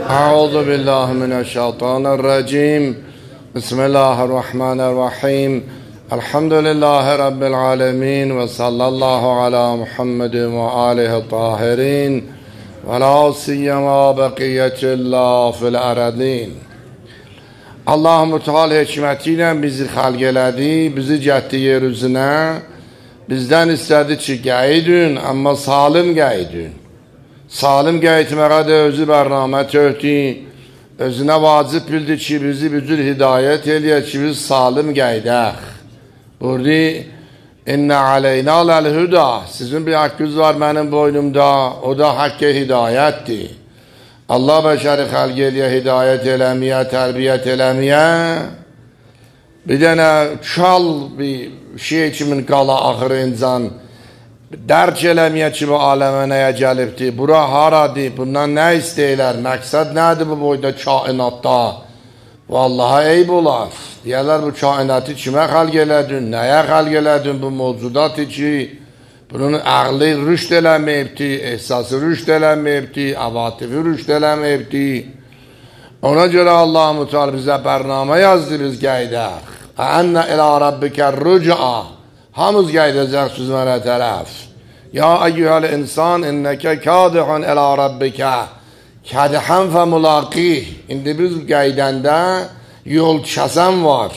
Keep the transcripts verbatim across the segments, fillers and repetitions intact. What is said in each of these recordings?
أعوذ بالله من الشيطان الرجيم بسم الله الرحمن الرحيم الحمد لله رب العالمين وصلى الله على محمد وآله الطاهرين ولا سيما بقية الله في الأرضين. Allah Teala hikmetiyle bizi halk elədi, bizi getdi yeryüzüne. Bizden istedi ki geydin ama salim geydin. Salim geytməyə də özü bərnamə töhdü, özünə vacib bildi ki bizi bücür hidayət eləyək ki biz salim geydək. Burada İnnə aleyna ləl-hüda, sizin bir hakkınız var mənim boynumda, o da hakkı hidayətdir. Allah bəşəri xəlq eləyə, hidayət eləməyə, tərbiyyət eləməyə, bir dənə çal bir şey kimin qala axır insan, dərk eləməyə ki bu aləmə nəyə gəlibdir, bura haradır, bundan nə istəyirlər, məqsəd nədir bu boyda kainatda? Vallahi eyb olar. Deyərlər bu kainatı kimə xəlq elədin, nəyə xəlq elədin bu mövcudatı ki, bunun əqli rüşd eləməyibdir, ehsası rüşd eləməyibdir, avatifi rüşd eləməyibdir. Ona görə Allah-u Teala bizə bərnamə yazdı, biz geydək. Ənə ilə Rabbikə rüc'a. Hamız geydəcəksiniz mənə tərəf. Ya eyyuhəl insan innəkə kədihun ilə Rabbikə kədihən fə mulaqih. İndi biz geydəndə yol kəsən var.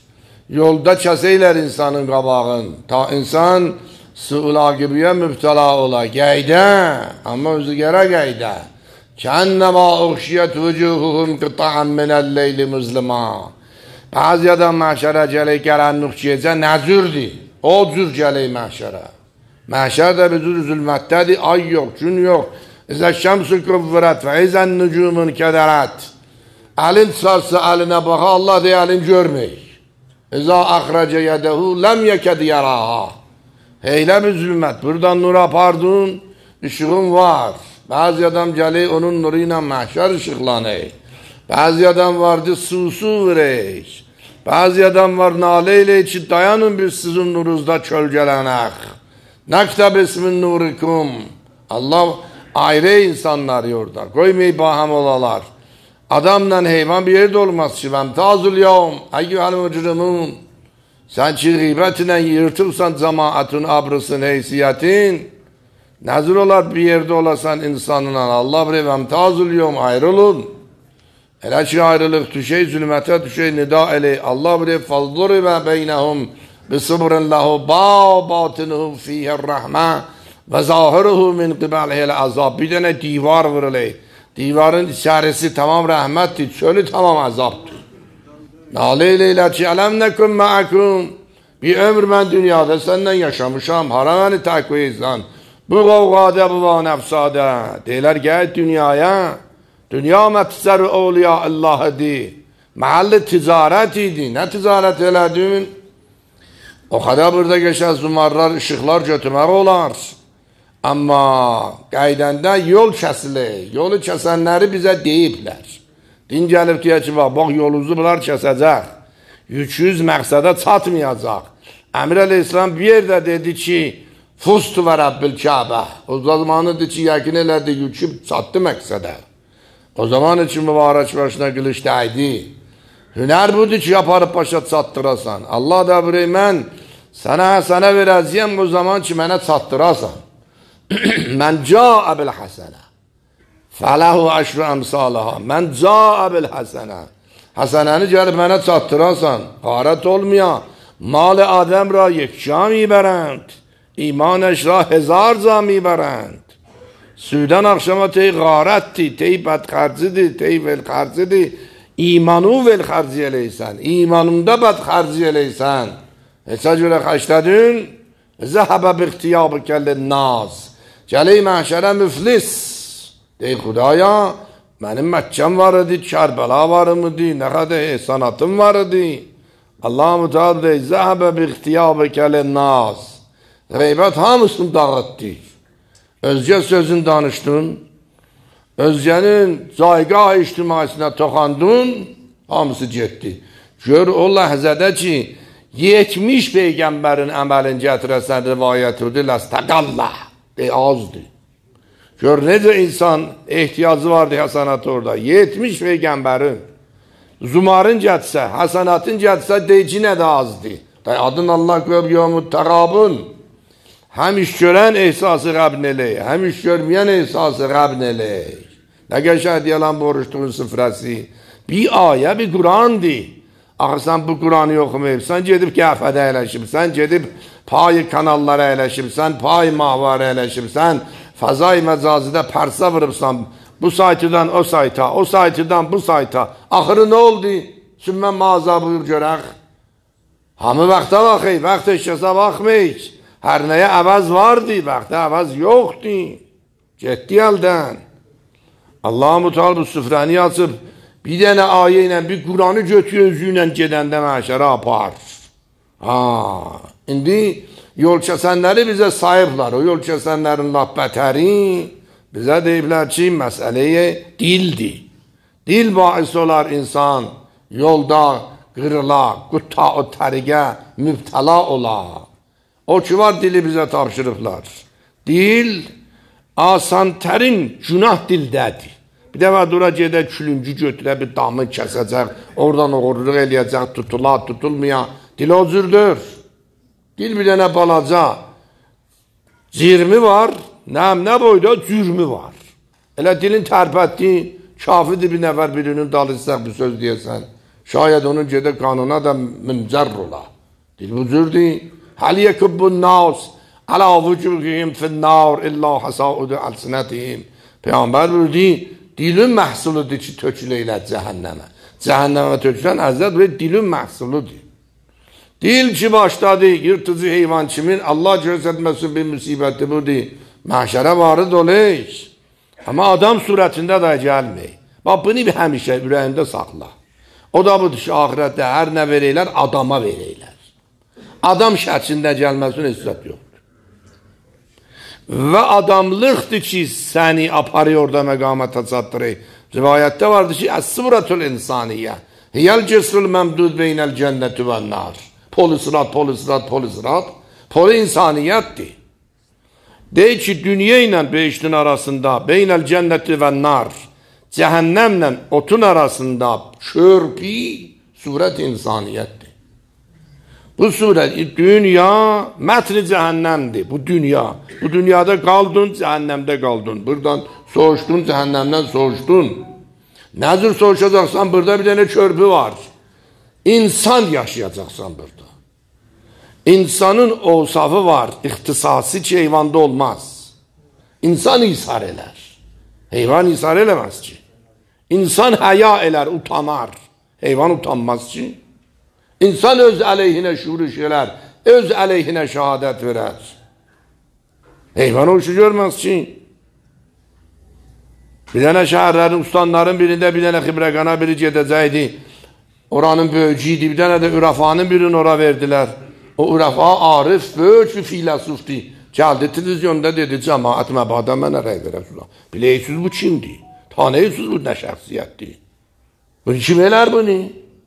Yolda kəsəylər insanın qabağın. Ta insan su-ulaqibiyə mübtəla ola. Geydə, amma özü gərə geydə. Kənnəmə uxşiyyət vücuhuhum qıta'an minəl-leyli müzlimə. Bəzi adam məhşərə gələk gələnlıq gecə nəzürdür. O cür gələk məhşərə. Məhşər də bir cür zülmətdədir. Ay yox, gün yox. İzə şəmsü küvvürət və izən nücumun kədərət. Əlin çıxarsa əlinə baxa, Allah deyə əlin görməyik. İzə əxrəcə yədəhu ləm yəkəd yəraha. Heylə bir zülmət. Buradan nur apardın, ışığın var. Bəzi adam gələk onun nuru ilə məhşər ışıqlanır. Bəzi adam vardı susu verək. Bəzi adam var nalə ilə ki dayanın biz sizin nurunuzda kölgelənək. Nəktəb ismin nurikum. Allah ayrı insanlar orada. Qoymayı baham olalar. Adamla heyvan bir yerde olmaz ki. Vəmtazul yavm. Əyyühəl mücrimun. Sen ki gıybətlə yırtırsan cemaatın abrısın, heysiyyətin. Nəzir olar bir yerde olasan insanla. Allah bir vəmtazul yavm ayrılın. Elə ki ayrılıq düşey, zülmətə düşey, nida elək. Allah bilir, فَالضُّرِبَ بَيْنَهُمْ بِصُبْرٍ لَهُ بَاطِنُهُمْ فِيهِ الرَّحْمَةِ وَزَاهِرُهُ مِنْ قِبَلِهِ الْعَذَابِ. Bir dənə divar vurulay. Divarın içərisi tamam rəhmətdir, çölü tamam əzabdır. Nalə eləylər ki, ələm nəküm məəkum. Bir ömür mən dünyada səndən yaşamışam, hara məni təqvi etsən. Bu qovqadə, bu va nəfsadə. Deylər, gəl dünyaya. Dünya mətsər evliya Allah'ıdır. Mahalli ticaret idi. Ne ticaret elədin? O kadar burada geçen zumarlar, ışıklar götürmək olar. Amma qaydəndə yol kəsilir. Yolu kəsənləri bizə deyiblər. Din gəlib deyək ki, bax yolunuzu bunlar kəsəcək. Yüküz məqsədə çatmayacaq. Əmir Əleyhisselam bir yerdə dedi ki, fustu və Rabbil Kəbə. O zamanıdır ki, yəqin elədi, yüküb çatdı məqsədə. O zaman için mübarək başına qılış dəydi. Hünər budur ki, yaparıb başa çatdırasan. Allah da burayı mən sənə həsənə verəcəyəm o zaman ki, mənə çatdırasan. Mən caə bil həsənə. Fələhu əşrü əmsaləha. Mən caə bil həsənə. Həsənəni gəlib mənə çatdırasan. Qarət olmaya. Mal-ı Adəm ra yekca mibərənd. İmanəş ra hezarca mibərənd. Südən akşama tey qarətdir, tey bədxərcidir, tey velxərcidir. İmanı velxərci eləysən, imanında bədxərci eləysən. Heçə görə xəşlədin, zəhəbə biqtiyabı kəlli naz. Gəli məhşərə müflis. Dey Xudaya, mənim Məkkəm var idi, Kərbəla var idi, nə qədər ehsanatım var idi. Allah-u Teala dey, zəhəbə biqtiyabı kəlli naz. Qeybət hamısını dağıtdı. Özgə sözün danışdın, özgənin caygah ictimaisinə toxandın, hamısı getdi. Gör o ləhzədə ki, yetmiş peyğəmbərin əməlin gətirəsən rivayət edir, ləstəqallah, de azdır. Gör necə insan ehtiyacı vardı həsənat orada. yetmiş peygambərin. Zumarın gətsə, həsənatın gətsə deyici nə də azdı. Adın Allah qoyub yomud təqabun. Həm iş görən ehsası Rəbbin eləyək, həm iş görməyən ehsası Rəbbin eləyək. Nə qəşəng yalan boruşduğun sıfrəsi. Bir ayə, bir Qurandır. Axı sən bu Quranı oxumayıbsan, gedib qəhvədə əyləşibsən, gedib payı kanallara əyləşibsən, payı mahvara əyləşibsən, fəzai məcazidə pərsə vırıbsan, bu saytıdan o sayta, o saytıdan bu sayta. Axırı nə oldu? Sümmə mağaza buyur görək. Hamı vaxta baxıyıq, vaxt eşkəsə baxmayıq. Hər nəyə əvəz vardı, vaxta əvəz yoxdur. Getdi əldən. Allah-u Mutal bu süfrəni açıb, bir dənə ayə ilə, bir Quranı götür özü ilə gedəndə məşərə apar. Ha, indi yol kəsənləri bizə sayıblar. O yol kəsənlərin laf bətəri bizə deyiblər ki, məsələyə dildir. Dil bahis olar insan yolda qırıla, qutta o təriqə mübtəla ola. O ki var dili bizə tapşırıblar. Dil asantərin günah dildədir. Bir dəfə dura gedək, külüncü götürə, bir damı kəsəcək, oradan oğurluq eləyəcək, tutula, tutulmaya. Dil o cürdür. Dil bir dənə balaca. Cirmi var, nəm nə boyda cürmü var. Elə dilin tərpətdiyi, kafidir bir nəfər birinin dalışsaq bir söz deyəsən. Şayət onun gedək qanuna da müncər ola. Dil bu cürdür. Həl yekubbun nas, ələ vücuhihim finnnar, illa hasaudu əlsinətihim. Peyğəmbər buyurdu, dilin məhsuludur ki, töküləylər cəhənnəmə. Cəhənnəmə tökülən əzzət və dilin məhsuludur. Dil ki başladı, yırtıcı heyvan kimin, Allah göstərməsin bir müsibəti budur. Məhşərə varı doluyuz. Amma adam surətində də gəlməyik. Bax, bunu bir həmişə ürəyində saxla. O da budur ki, ahirətdə hər nə verəylər, adama verəylər. Adam şəklində gəlməsin, hissət yoxdur. Və adamlıqdır ki, səni aparıyor orada məqamata çatdırır. Rivayətdə vardır ki, əs-sıvratul insaniyyə. Hiyəl cesrul məmdud beynəl cənnəti və nar. Polisrat, polisrat, polisrat. Poli insaniyyətdir. Deyir ki, dünya ilə beşinin arasında, beynəl cənnəti və nar, cəhənnəmlə otun arasında körpi surət insaniyyətdir. Bu surət, dünya mətni cəhənnəmdir, bu dünya. Bu dünyada qaldın, cəhənnəmdə qaldın. Buradan soğuşdun, cəhənnəmdən soğuşdun. Nəzir soğuşacaqsan, burada bir dənə körpü var. İnsan yaşayacaqsan burada. İnsanın ovsafı var, ixtisası ki, heyvanda olmaz. İnsan isar elər. Heyvan isar eləməz ki. İnsan həya elər, utanar. Heyvan utanmaz ki. İnsan öz əleyhinə şuruş elər, öz əleyhinə şəhadət verər. Heyvan o işi görməz ki. Bir dənə şəhərlərin, ustanların birində bir dənə xibrəqana biri gedəcəkdi. Oranın böyücüydü, bir dənə də ürafanın birini ora verdilər. O ürafa arif, böyük bir filasufdi. Gəldi televizyonda dedi, cəmaət məbada mənə rəy verəsiniz. Biləyirsiniz bu kimdir? Tanıyırsınız bu nə şəxsiyyətdir? Bunu kim elər bunu?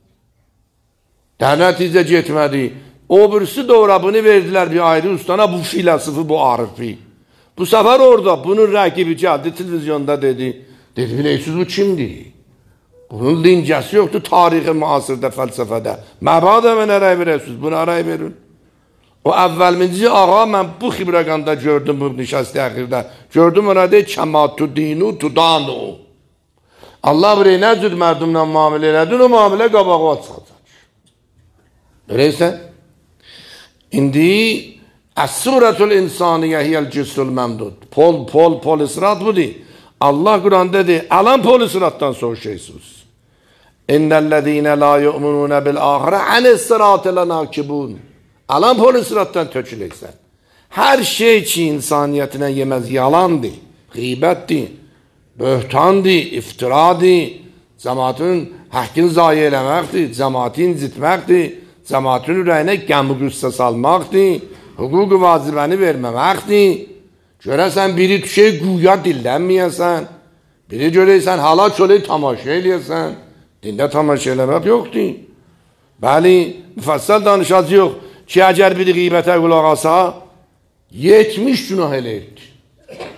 Der nəticə getmədi. O birisi doğra bunu verdilər bir ayrı ustana, bu filasufu, bu arifi. Bu səfər orada bunun rəqibi gəldi televizyonda dedi. Dedi, biləyirsiniz bu kimdir? Bunun lincəsi yoxdur tarixi müasirdə, fəlsəfədə. Məbada mənə rəy verəsiniz, buna rəy verin. O əvvəlminci ağa mən bu xibrəqanda gördüm bu nişəsti əxirdə. Gördüm ona deyək, kəma tudinu tudanu. Allah buraya nə cür mərdumla müamilə elədin, o müamilə qabağı açacaq. Öyleysə, indi əs-surətul insaniyyə hiyəl cüssül məmdud. Pol, pol, polisrat budur. Allah Quranda deyir, alan polisratdan soruşaysınız. İnnəl-ləzīnə la yu'minunə bil-axirə anis-sirati lenakibun. Alan polisratdan töküləksən. Hər şey ki, insaniyyətinə yeməz yalandır, qeybətdir, böhtandır, iftiradır, cəmatın həqqini zayi eləməkdir, cəmatı incitməkdir, cəmatın ürəyinə qəmi qüssə salmaqdır, hüquq-u vacibəni verməməkdir. Görəsən, biri tüşey güya dillənməyəsən, biri görəysən, hala çölə tamaşa eləyəsən, dində tamaşa eləmək yoxdur. Bəli, müfəssəl danışacı yox ki, əgər biri qeybətə qulaq asa, yetmiş günah eləyirdir.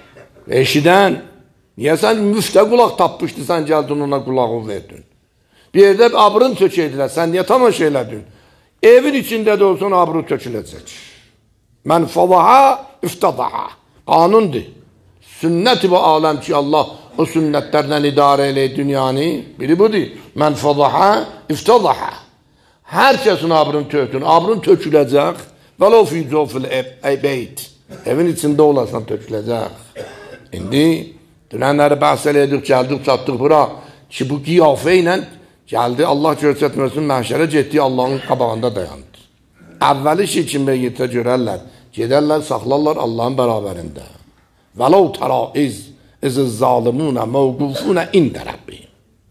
Eşidən. Niyə sən müftə qulaq tapmışdı, sən gəldin ona qulağı verdin. Bir yerdə abrın tökəydilər, sən niyə tamaşa elədin? Evin içində də olsun abru töküləcək. Mən fadaha, iftadaha. Qanundur. Sünnət-i bu aləm ki, Allah o sünnətlərlə idarə eləyir dünyanı. Biri budur. Mən fadaha, iftadaha. Hər kəsin abrın tökün. Abrın töküləcək. Vələ fi cofil eybeyt. Evin içində olarsan töküləcək. İndi dünənləri bəhs elədik, gəldik, çatdıq bura ki, bu qiyafə ilə gəldi, Allah göstərməsin, məhşərə getdi, Allahın qabağında dayandı. Əvvəli şey kimi yetə görərlər, gedərlər, saxlarlar Allahın bərabərində. Vələv tərə iz, iz-i zalimunə məvqufunə ində Rəbbim.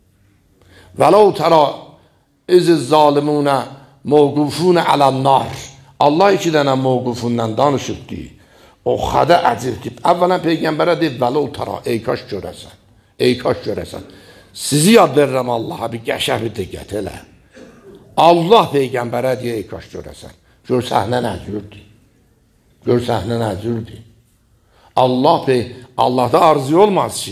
Vələv tərə iz-i zalimunə məvqufunə ələn-nar. Allah iki dənə məvqufundan danışıbdı. O xədə əcibdir. Əvvələn Peyğəmbərə deyib, vələ o tara, ey kaş görəsən, ey kaş görəsən. Sizi yad verirəm Allaha, bir qəşəh bir diqqət elə. Allah Peyğəmbərə deyə, ey kaş görəsən. Gör səhnə nəzürdür. Gör səhnə nəzürdür. Allah Pey, Allahda arzu olmaz ki.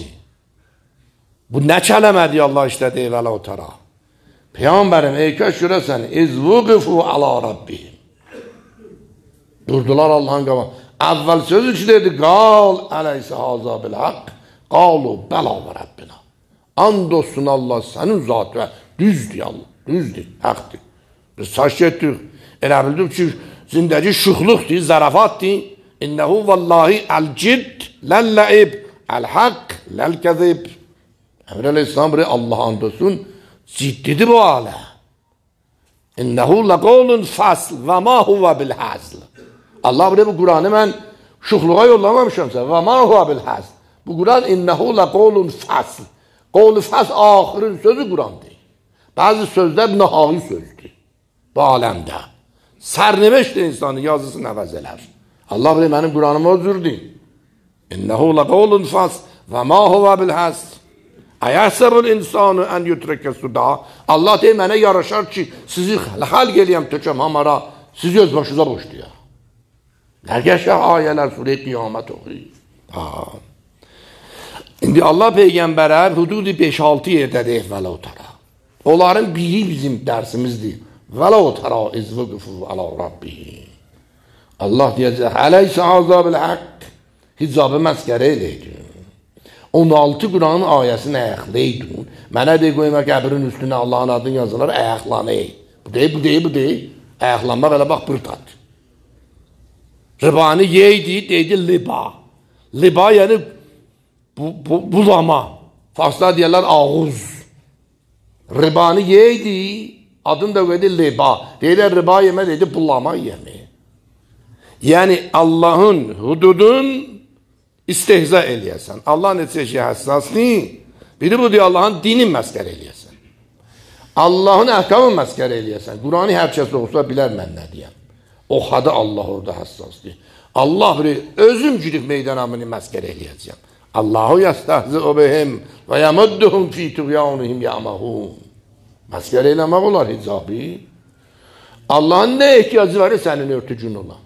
Bu nə kələmədir Allah işlədi, ey vələ o tara. Peyğəmbərim, ey kaş görəsən, izvuqifu ala Rabbihim. Durdular Allah'ın qabağına. Əvvəl sözü ki dedi, qal əleysə haza bil haqq, qalu bəla və Rəbbina. And olsun Allah sənin zatı və düzdür Allah, düzdür, həqdir. Biz saç etdik, elə bildik ki, zindəci şuxluqdur, zərafatdır. İnnəhu vallahi əl-cidd, ləl-ləib, əl-haqq, ləl-kəzib. Əmr əleyhisselam buraya Allah and olsun, ciddidir bu alə. İnnəhu ləqolun fasl və ma huvə bil-həzl. Allah buraya bu Kur'an'ı ben şuhluğa yollamamışım sen. Ve ma huve bil hazl. Bu Kur'an innehu la qawlun fasl. Qawlu fasl ahirin sözü Kur'an'dır. Bazı sözler nahai sözdür. Bu alemde. Sərnəveşdir insanın yazısını əvəz elər. Allah buraya benim Kur'an'ıma özürdü. İnnehu la qawlun fasl ve ma huve bil hazl. Ayəhsəbul insanu en yutreke suda. Allah deyir mənə yaraşar ki sizi xalq eləyəm tökəm hamara. Sizi öz başınıza boşlayar. Nəgəşə ayələr surə-i qiyamət oxuyur. İndi Allah Peyğəmbərə hududi beş altı yerdə deyir vələ o tara. Onların biri bizim dərsimizdir. Vələ o tara izvıqıfu alə Rabbi. Allah deyəcək, əleysə azabil haqq. Hicabı məskərə eləydin. on altı Kur'an'ın ayəsini əyəqləydin. Mənə deyil qoyma qəbrin üstünə Allah'ın adını yazılar, əyəqlanayı. Bu deyil, bu deyil, bu deyil. Əyəqlanmaq elə bax bırtadır. Ribani yeydi, deydi liba. Liba yəni bu, bu, bulama. Farslar deyirlər ağuz. Ribani yeydi, adını da qoydu liba. Deyirlər riba yemə, deydi bulama yemi. Yəni Allah'ın hududun istehza eləyəsən. Allah neçə şey həssasdır. Biri bu deyir Allah'ın dinin məskər eləyəsən. Allah'ın əhkamın məskər eləyəsən. Kur'an'ı hər kəs olsa bilər mən nə deyəm. O xadı Allah orada həssasdır. Allah bir özüm gidib meydanamını məskər eləyəcəm. Allahu yəstəhzi'u bihim və yəmudduhum fi tuğyanihim ya'mahun. Məskər eləmək olar hicabı. Allah'ın nə ehtiyacı var sənin örtücün olan?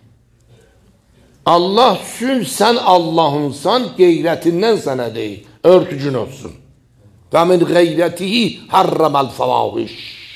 Allah üçün sən Allah'ınsan, qeyrətindən sənə deyil, örtücün olsun. Və min qeyrətihi harraməl fəvahiş.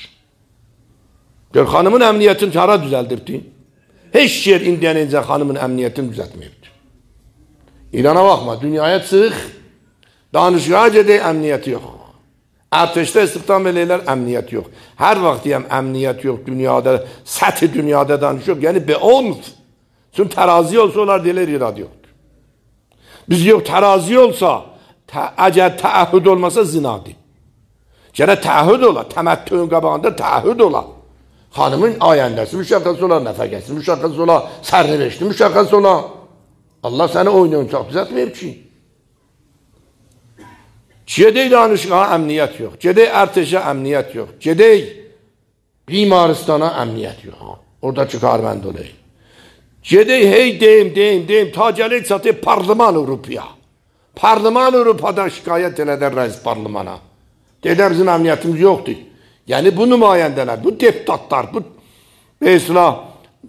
Gör, xanımın əmniyyətini hara düzəldirdi? Heç yer indiyənincə xanımın əmniyyətini düzəltməyibdir. İrana baxma, dünyaya çıx, danışığa gedək, əmniyyəti yox. Ərteşdə istiqdam eləyirlər, əmniyyət yox. Hər vaxt deyəm, əmniyyət yox, dünyada, səthi dünyada danışıq, yəni beonf. Çünki tərazi olsa, onlar deyilər, irad yoxdur. Biz yox, tərazi olsa, əgər təəhhüd olmasa zinadır. Gərək təəhhüd ola, təməttüün qabağında təəhhüd ola. Xanımın ayəndəsi müşəxəs ola, nəfəqəsi müşəxəs ola, sərnəveşdi müşəxəs ola. Allah səni oyunu çox düzəltməyib ki. Gedək danışığa əmniyyət yox, gedək ərteşə əmniyyət yox, gedək bimaristana əmniyyət yox. Orada çıxar məndə olayım. Gedək hey deyim, deyim, deyim, ta gələk çatıb Parlaman Avropaya. Parlaman Avropadan şikayət elədər rəis parlamana. Deyilər bizim əmniyyətimiz yoxdur. Yəni bu nümayəndələr, bu deputatlar, bu mesela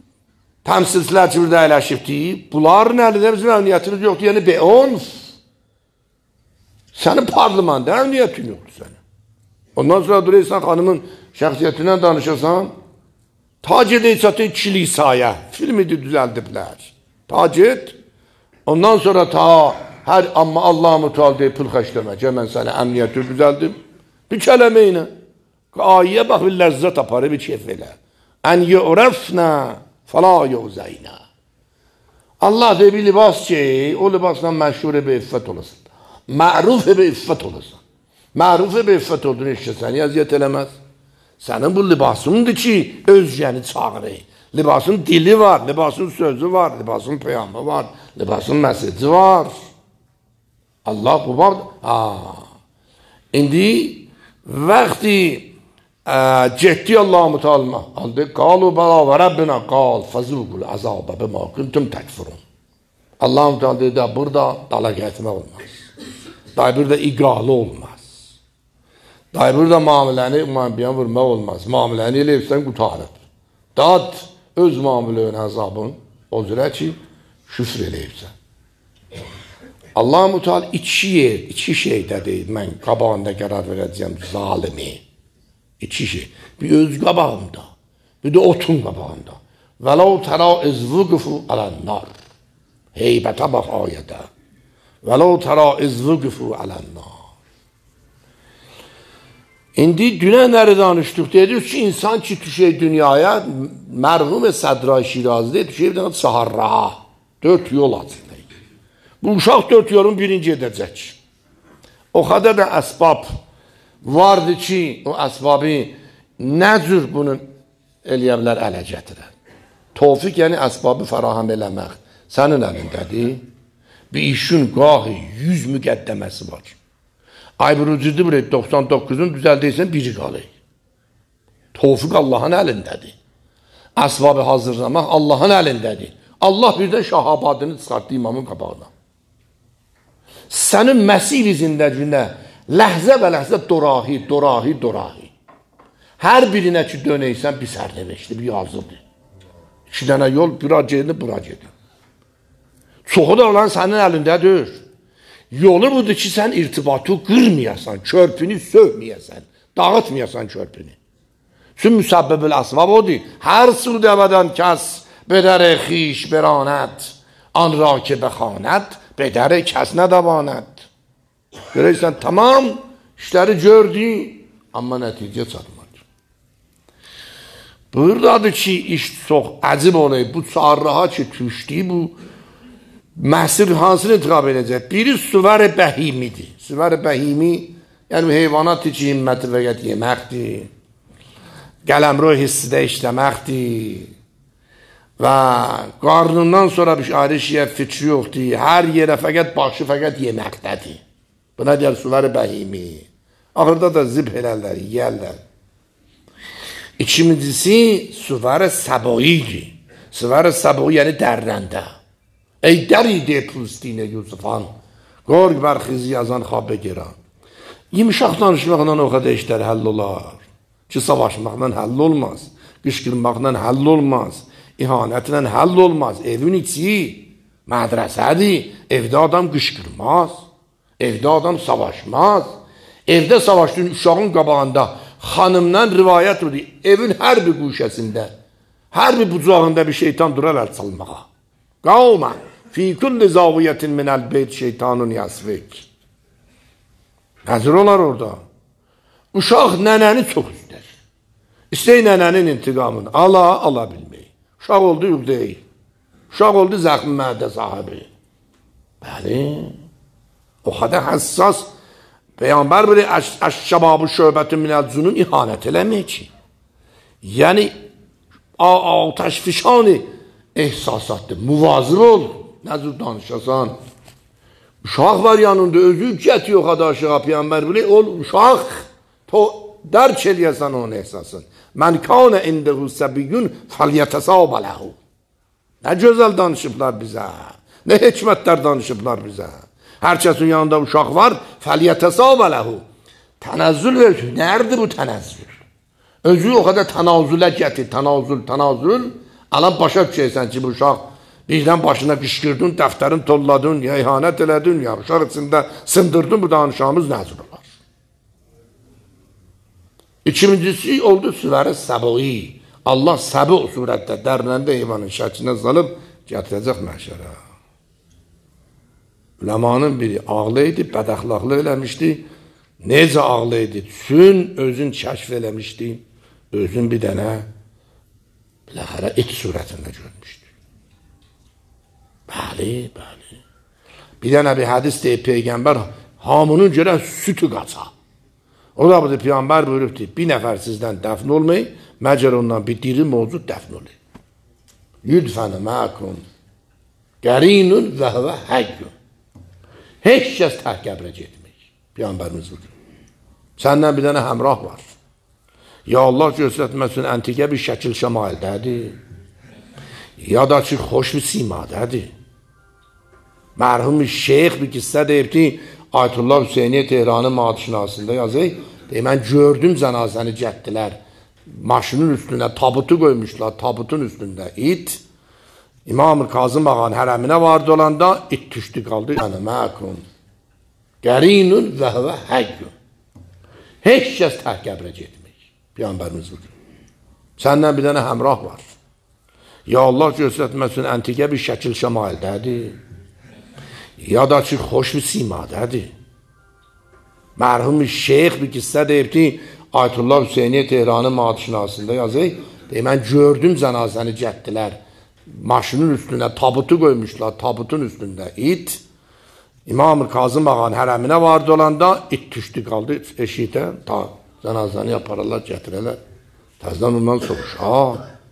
təmsilçilər ki burada əyləşibdir, bunların əlində bizim əmniyyətimiz yoxdur. Yəni beonf, Senin parlamente emniyetin yoktu senin. Ondan sonra duruysan hanımın şəxsiyyətindən danışırsan, tac edək satın kilisaya, filmi de düzeldibler. Tac et, ondan sonra ta her amma Allah-u Teala deyib pul xərcləməcə, mən sənə əmniyyəti düzəldim. Bir kələmə ilə. Ayəyə bax, bir ləzzət aparı, bir keyf elə. Ən yu'rəfnə fəla yu'zəynə. Allah deyib bir libas ki, o libasla məşhur bir iffət olasın. Məruf bir iffət olasın. Məruf bir iffət olduğunu işlə səni əziyyət eləməz. Sənin bu libasındır ki, özgəni çağırır. Libasın dili var, libasın sözü var, libasın peyamı var, libasın məsəci var. Allah bu var. İndi vaxti getdi Allah-u Teala aldı. Qalu bəla və Rabbina qal fəzuqul azabə bima kuntum təkfurun. Allah-u Teala dedi, burada dala getmək olmaz. Day burada iqalı olmaz. Day burada mamiləni mambiyan vurmaq olmaz. Mamiləni elə evsən qutarıb. Dad öz mamilən azabın o zürə ki, küfr eləyibsən. Allah-u Teala iki yer, iki şeydə deyil, mən qabağında qərar verəcəyəm zalimi. İki şey. Bir öz qabağımda, bir də otun qabağında. Vəlau tərə izvıqıfu alənnar. Heybətə bax ayədə. Vəlau tərə izvıqıfu alənnar. İndi dünə nəri danışdıq? Dedik ki, insan ki, düşək dünyaya, mərhum Sədra Şirazdə düşək bir dənə saharra. Dörd yol açılır. Bu uşaq dörd yolun birinci edəcək. O qədər də əsbab vardı ki, o əsbabı nə cür bunun eləyəmlər ələ gətirər. Tevfik yəni əsbabı fərahəm eləmək sənin əlindədir. Bir işin qahi yüz müqəddəməsi var. Ayburucudu buraya doxsan doqquzun düzəldəysən biri qalır. Tevfik Allah'ın əlindədir. Əsbabı hazırlamaq Allah'ın əlindədir. Allah birdən şahabadını çıxartdı imamın qabağına. Sənin məsih izindəcində ləhzə və ləhzə dorahi, dorahi, dorahi. Hər birinə ki dönəysən bir sərnəveşdir, bir yazıdır. İki dənə yol, bura gedir, bura gedir. Çoxu da olan sənin əlindədir. Yolu budur ki, sən irtibatı qırmayasan, körpünü sövməyəsən, dağıtmayasan körpünü. Çünki müsəbbəbül əsbab odur. Hər sud əbədən kəs bedər-i xiş beranət, an ra ki bəxanət, bedər-i kəs nədəvanət. Görəysən, tamam işləri gördü, amma nəticə çatmadı. Buradadır ki, iş çox əcib olayı. Bu çarraha ki, düşdü, bu məhsil hansını intiqab edəcək? Biri süvər-i bəhimidir. Süvər-i bəhimi, yəni heyvanat ki, himməti fəqət yeməkdir. Qələmro hissidə işləməkdir. Və qarnından sonra bir ayrı şeyə fikri yoxdur. Hər yerə fəqət başı fəqət yeməkdədir. Buna deyər süvər-i bəhimi. Axırda da zib elərlər, yiyərlər. İkincisi süvər-i səboidir. Süvər-i səboi yəni dərrəndə. Ey dəridə pustinə Yusufan, qorq bərxizi yazan xabə giran. Yimşaq danışmaqla o qədər işlər həll olar. Ki, savaşmaqla həll olmaz. Qışqırmaqla həll olmaz. İhanətlə həll olmaz. Evin içi mədrəsədir. Evdə adam qışqırmaz. Evdə adam savaşmaz. Evdə savaşdığın uşağın qabağında xanımdan rivayət odur. Evin hər bir quşəsində, hər bir bucağında bir şeytan durar əl çalmağa. Qavmən, fi kulli zaviyyətin minəl beyt şeytanun yasvik. Nəzir olar orada. Uşaq nənəni çox istər. İstək nənənin intiqamını ala, ala bilmək. Uşaq oldu yuqdey. Uşaq oldu zəxmi mədə sahibi. Bəli. O qədər həssas Peyğəmbər belə əş-şəbabı şöbətin minəl-cunun ihanət eləmək ki. Yəni, təşfişani ehsasatdır. Muvazır ol. Nəzir danışasan. Uşaq var yanında, özü get yox adı aşağı Peyğəmbər belə. Ol, uşaq. Dərk eləyəsən onun ehsasın. Mən kânə indəhu səbiyyün fəliyyətəsəbə ləhu. Nə gözəl danışıblar bizə. Nə hikmətlər danışıblar bizə. Hər kəsin yanında uşaq var, fəliyyətəsəbə ləhu. Tənəzzül ver ki, nərdir bu tənəzzül? Özü o qədər tənazülə gətir, tənazül, tənazül. Alan başa düşəysən ki, bu uşaq Birdən başına qışqırdın, dəftərin tolladın, ya ihanət elədin, ya uşaq içində sındırdın, bu danışağımız nəzir olar. İkincisi oldu Süvər-i Səbui. Allah Səbu surətdə dərnəndə heyvanın şəklinə salıb gətirəcək məhşərə. Üləmanın biri ağlı idi, bədəxlaqlı eləmişdi. Necə ağlı idi? Sün özün kəşf eləmişdi. Özün bir dənə biləxərə it surətində görmüşdü. Bəli, bəli. Bir dənə bir hədis deyib Peyğəmbər hamının görə sütü qaça. O da bu da Peyğəmbər buyurubdu, bir nəfər sizdən dəfn olmayın, məcər ondan bir diri mevcud dəfn olayım. Yudfənə məkun, qərinun və həvə həyyun. Heç kəs tək qəbrə getmək. Peyğəmbərimiz buyurur. Səndən bir dənə həmrah var. Ya Allah göstərməsin, əntiqə bir şəkil şəmaildədir. Ya da ki, xoş bir simadədir. Mərhum bir şeyx bir qissə deyib ki, Ayətullah Hüseyniyə Tehranın madişinasında yazır. Deyir, mən gördüm cənazəni cəddilər. Maşının üstündə tabutu qoymuşlar, tabutun üstündə it. İmam-ı Kazım ağanın hərəminə vardı olanda it düşdü qaldı. Yəni, məkun, qərinun və həvə həyyun. Heç kəs tək qəbrə getmək. Peyğəmbərimiz buyurur. Səndən bir dənə həmrah var. Ya Allah göstərməsin, əntiqə bir şəkil şəmaildədir. Ya da ki, xoş bir simadədir. Mərhum bir şeyx bir qissə deyib ki, Ayətullah Hüseyniyə Tehranın madişinasında yazır. Deyir, mən gördüm cənazəni cəddilər. Maşının üstündə tabutu qoymuşlar, tabutun üstündə it. İmam-ı Kazım ağanın hərəminə vardı olanda it düşdü qaldı eşikdə. Ta cənazəni yaparlar, gətirərlər. Təzdən ondan soruş. Ha,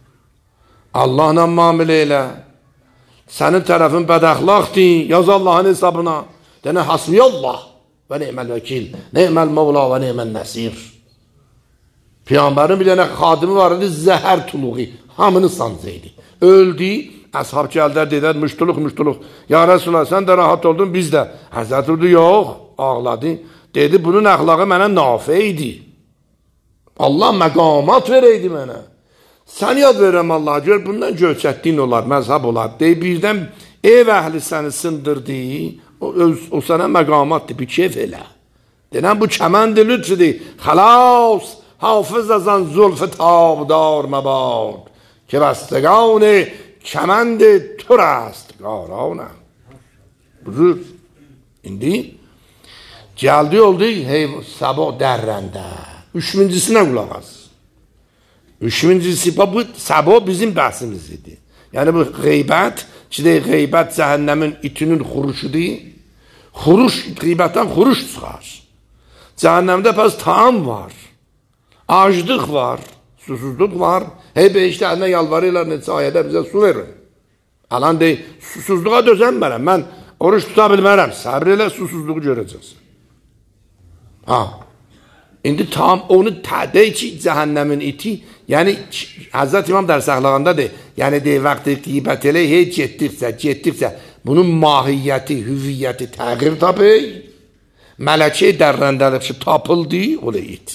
Allahla müamilə elə. Sənin tərəfin bədəxlaqdır, yaz Allahın hesabına. Denə hasbiyallah və ne'məl vəkil, ne'məl mevla və ne'məl nəsir. Peyğəmbərin bir dənə xadimi var idi, zəhər tuluğu, hamını sancıydı. Öldü, əshab gəldər, dedər, müştuluq, müştuluq. Ya Resulallah, sən də rahat oldun, biz də. Həzrət durdu, yox, ağladı. Dedi, bunun əxlaqı mənə nafe idi. Allah məqamat verəydi mənə. Sən yad verirəm Allah, gör, bundan göçətdiyin olar, məzhab olar. Deyib, birdən ev əhli səni sındırdı, o, o sənə məqamatdır, bir keyf elə. Denən, bu kəməndi lütfüdür. Xəlaus, hafız azan zulf-ı tabdar məbad. Ki bəstəqan-ı kəməndi tur əst, qaranə. Buzur. İndi, gəldi oldu, hey, sabah dərrəndə. Üçüncüsünə qulaq az. Üçüncüsü, bu sabah bizim bəhsimiz idi. Yəni bu qeybət, ki deyək, qeybət cəhənnəmin itinin xuruşudur. Xuruş, qeybətdən xuruş çıxar. Cəhənnəmdə pəs taam var, aclıq var, susuzluq var. Hey, beşdə əlinə yalvarırlar, neçə ayədə bizə su verin. Alan deyək, susuzluğa dözənmərəm, mən oruç tuta bilmərəm, səbr elə susuzluğu görəcəksin. Ha, indi tam onu tədəy ki, cəhənnəmin iti, yəni Həzrət İmam dərs əxlaqında deyir, yəni deyir, vaxtı qeybət elə, hey, getdikcə, getdikcə, bunun mahiyyəti, hüviyyəti təğyir tapır, mələkə dərrəndəlik ki, tapıldı, o da it.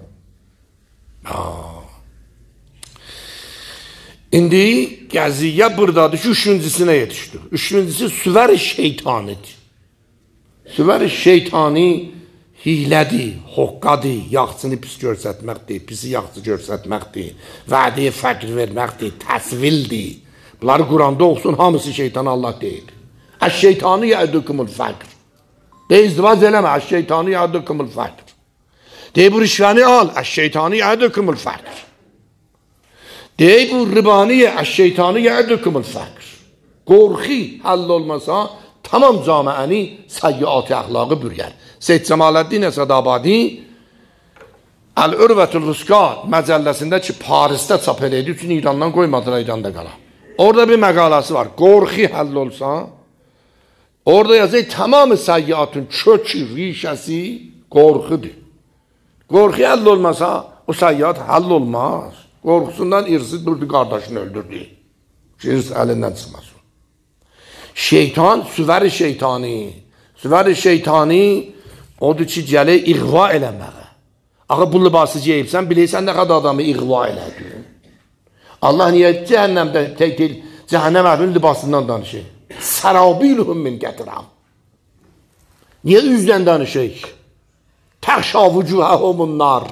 İndi qəziyyə buradadır ki, üçüncüsünə yetişdir. Üçüncüsü süvər-i şeytanidir. Süvər-i şeytani hilədir, hoqqadır, yaxçını pis görsətməkdir, pisi yaxçı görsətməkdir, vədiyə fəqr verməkdir, təsvildir. Bunları Quranda oxusun, hamısı şeytanı Allah deyir. Əş-şeytanı yədukumul fəqr. Deyir, izdivac eləmə, əş-şeytanı yədukumul fəqr. Deyir, bu rişvəni al, əş-şeytanı yədukumul fəqr. Deyir, bu ribaniyə, əş-şeytanı yədukumul fəqr. Qorxi həll olmasa, tamam camiəni səyyat-ı əxlaqı bürgər. Seyyid Cəmaləddin Əsədabadi Əl-Ürvətül Vüsqa məcəlləsində ki, Parisdə çap eləydi, üçün İrandan qoymadılar, İranda qala. Orada bir məqaləsi var, qorxi həll olsa, orada yazır, tamamı səyyatın kökü, rişəsi qorxudur. Qorxi həll olmasa, o səyyat həll olmaz. Qorxusundan irsi durdu, qardaşını öldürdü. İrs əlindən çıxmasın. Şeytan, süvər-i şeytani. Süvər-i şeytani odur ki, gəlir iğva eləməyə. Axı, bu libası geyibsən, bilirsən nə qədər adamı iğva elədi. Allah niyə cəhənnəmdə, Cəhənnəm əhlinin libasından danışır. Sərabiluhum min qətiran. Niyə üzdən danışır? Təxşa vücuhəhumun nar.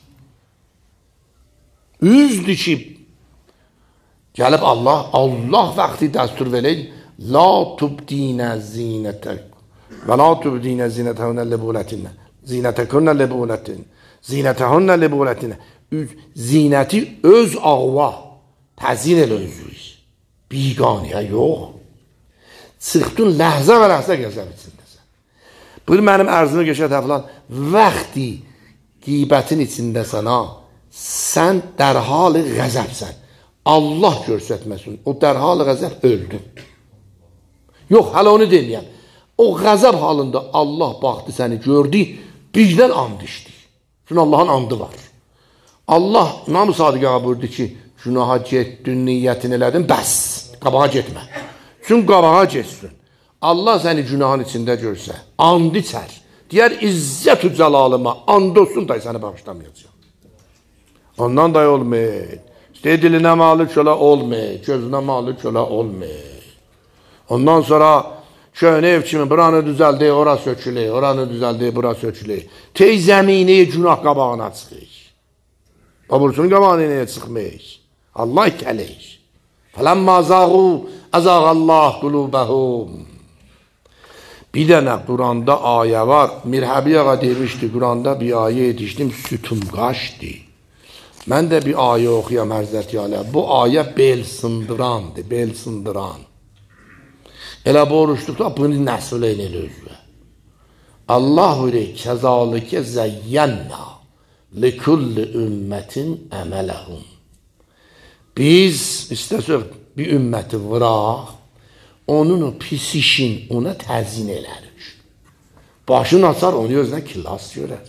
Üzdür ki, gəlib Allah, Allah vaxtı dəstur verir. La tubdinə zinətək. Və la tubdinə zinətəhunə libulətinə. Zinətəkunə libulətin. Zinətəhunə libulətinə. Zinəti öz ağva. Təzyin elə özüyüz. Biqaniyə yox. Çıxdın ləhzə və ləhzə gəzəb içindəsən. Buyur mənim ərzini geçə təfilan. Vaxti qibətin içindəsən ha. Sən dərhal qəzəbsən. Allah görsətməsin. O dərhal qəzəb öldün. Yox, hələ onu deməyəm. O qəzəb halında Allah baxdı səni gördü, birdən and içdi. Çünki Allahın andı var. Allah İmam Sadiqə buyurdu ki, günaha getdin, niyyətin elədin, bəs, qabağa getmə. Çünki qabağa getsin. Allah səni günahın içində görsə, and içər. Deyər, izzət-ü cəlalıma, and olsun da səni bağışlamayacaq. Ondan da olmayır. İşte dilinə malik ola olmayır, gözünə malik ola olmayır. Ondan sonra köhnə ev kimi buranı düzəldi, ora sökülü, oranı düzəldi, bura sökülü. Tey zəmini günah qabağına çıxır. Babursun qabağına çıxmış. Allah gəlir. Fələmmə zəğu, əzəğəlləh qulubəhum. Bir dənə Quranda ayə var. Mirhəbi ağa demişdi, Quranda bir ayə yetişdim, sütum qaşdı. Mən də bir ayə oxuyam Həzrəti Alə. Bu ayə bel sındırandır, bel sındıran. Elə bu oruçluqda bunu nəsl elə özü. Allah buyuruyor, kəzalikə zəyyənna likulli ümmətin əmələhum. Biz istəsək bir ümməti vıraq, onun o pis işin ona təzyin elərik. Başını açar, onu özünə kilas görər.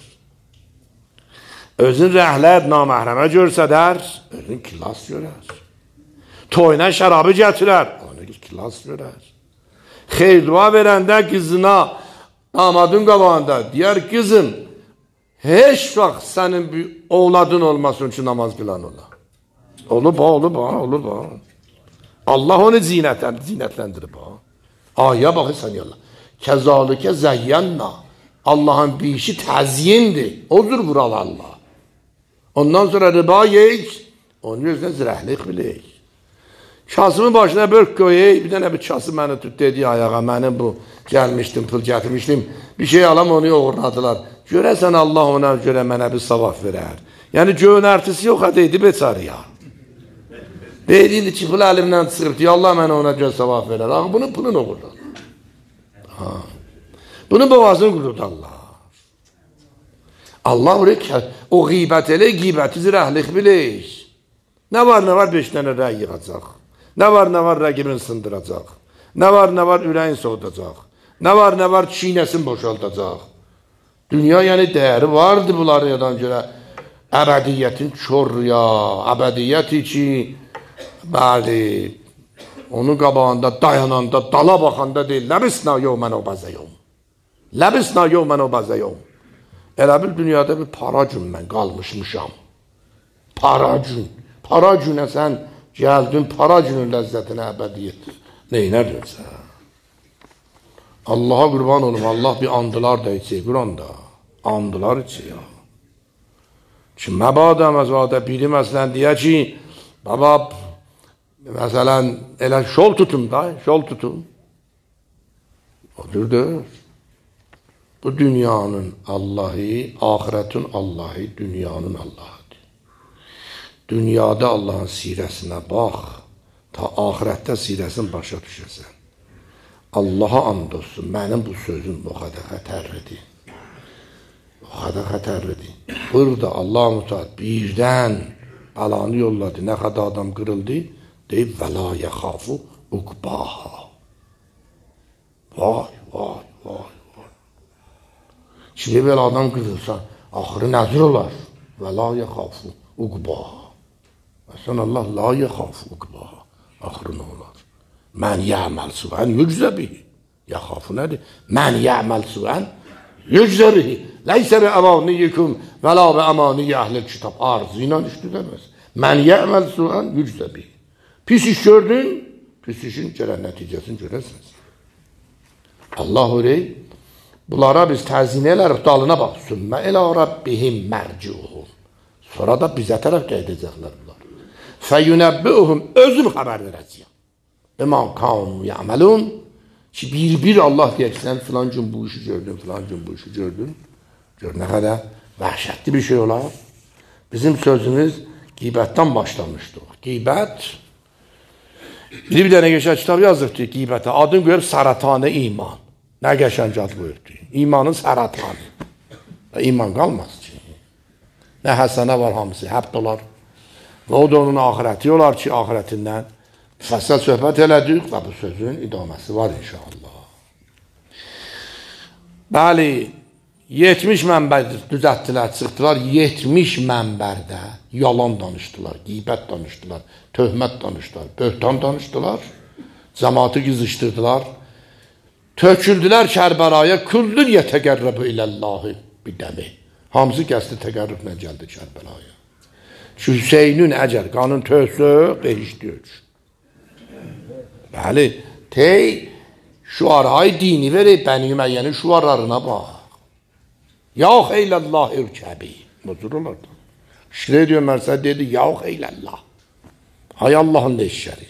Özün rəhlər naməhrəmə görsədər, özün kilas görər. Toyuna şərabı gətirər, onu kilas görər. Xeyr dua verəndə qızına, damadın qabağında, deyər qızım, heç vaxt sənin bir oğladın olmasın ki, namaz qılan ola. Olub, olub, olub. Allah onu zinətləndirib. Aya baxırsan yallah. Kəzalikə zəyyənna. Allahın bir işi təzyindir. Odur vural Allah. Ondan sonra riba yeyik, onun gözünə zirəhlik biləyik. Kasımın başına bölk qoyayım, bir dənə bir kası məni tut, dedi ayağa, mənim bu gəlmişdim, pul gətirmişdim, bir şey alam onu uğurladılar. Görəsən Allah ona görə mənə bir savab verər. Yəni göynərtisi yox, deydi beçarı ya. Deyildi ki, pul əlimdən çıxıb, diye Allah mənə ona görə savab verər. Ağa, bunun pulunu uğurlar. Bunun boğazını qururdarlar. Allah vuruyor ki, o qeybət elə, qeybəti zirəhlik bilir. Nə var, nə var, beş dənə rəy yığacaq. Nə var, nə var, rəqibini sındıracaq. Nə var, nə var, ürəyin soğudacaq. Nə var, nə var, çiynəsini boşaldacaq. Dünya yəni dəyəri vardı bunlardan görə. Əbədiyyətin kör ya, əbədiyyəti ki, bəli, onun qabağında, dayananda, dala baxanda deyil, ləbisna yox mən o bəzəyəm. Ləbisna yox mən o bəzəyəm. Elə bil dünyada bir para gün mən qalmışmışam. Para gün. Para günə sən gəldin, para günün ləzzətinə əbədiyyət. Neynərdin sən? Allaha qurban olum, Allah bir andılar da içək, Quranda. Andılar içək ya. Ki, məbadə məzadə biri məsələn deyə ki, baba, məsələn, elə şol tutum da, şol tutum. Odur dör. Bu dünyanın Allahı, ahiretin Allahı, dünyanın Allahıdır. Dünyada Allahın sirəsinə bax, ta ahirətdə sirəsini başa düşəsən. Allaha and olsun, mənim bu sözüm o qədər xətərlidir. O qədər xətərlidir. Burada Allah mütəat birdən alanı yolladı, nə qədər adam qırıldı, deyib, və la yəxafu uqbaha. Vay, vay, vay. Şimdi belə adam qırılsa, axırı nəzir olar. Və la yəxafu uqbaha. Sən Allah la yəxafu uqbaha. Axırı nə olar? Mən yəməl suən yüczəbihi. Yəxafu nədir? Mən yəməl suən yüczəbihi. Ləysə bi əmaniyyikum və la bi əmaniyyi əhlil kitab. Arzu ilə düşdü deməz. Mən yəməl suən yüczəbihi. Pis iş gördün, Küsüşün görən nəticəsini görəsiniz. Allah öyrək, bunlara biz təzini elərik, dalına bax. Sümmə ilə Rabbihim mərciuhum. Sonra da bizə tərəf edəcəklər bunlar. Fəyünəbbiuhum, özüm xəbər verəcəyəm. Əmə kanu yəməlun, ki bir-bir Allah deyək, sən filan gün bu işi gördün, filan gün bu işi gördün. Gör nə qədər vəhşətli bir şey olar. Bizim sözümüz qeybətdən başlamışdı. Qeybət, bir bir dənə geçən kitab yazıbdı qeybətə. Adını qoyub saratanı iman. Nə qəşəng ad qoyubdu. İmanın saratanı. İman qalmaz ki. Nə həsənə var hamısı, həbd olar. Və o da onun ahirəti olar ki, ahirətindən müfəssəl söhbət elədik və bu sözün idaməsi var inşallah. Bəli, yetmiş mənbər düzəltdilər, çıxdılar, yetmiş mənbərdə yalan danışdılar, qeybət danışdılar, töhmət danışdılar, böhtan danışdılar, cəmaatı qızışdırdılar, töküldülər Kərbəlaya, kullun yetəqərrəbu iləllahi bidəmi. Hamısı qəsdi təqərrüblə gəldi Kərbəlaya. Ki Hüseynin əgər qanın töhsə, qeyişdi ölç. Bəli, tey şuarayı dini verib, Bəni Üməyyənin şuarlarına bax. Yax eylallah irkəbi. Muzur olardı. Şirə diyor Mərsəd dedi, yax eylallah. Hay Allahın leşşəri.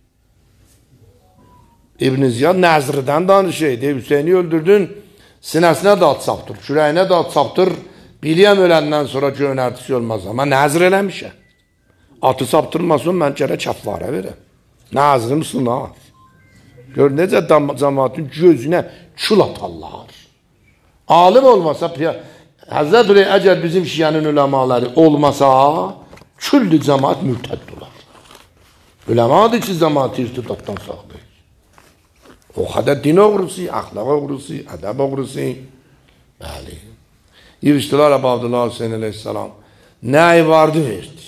İbn Ziyad Nəzridən danışır. Deyib, Hüseyni öldürdün, sinəsinə də at saptır, kürəyinə də at saptır. Biliyəm öləndən sonra gönərtisi olmaz. Amma nəzr eləmişəm. Atı saptırmasın, mən gərə kəffarə verəm. Nəzrim sınar. Gör, necə cəmaatın gözünə kül atarlar. Alim olmasa, Həzrət Ürey, əgər bizim şiənin üləmaları olmasa, küldü cəmaat mürtəd olar. Üləmadır ki, cəmaatı irtidatdan saxlayır. O qədər din oğrusu, əxlaq oğrusu, ədəb oğrusu. Bəli. Yürüşdülər Əbu Abdullah Hüseyin əleyhissalam. Nəyi vardı verdi.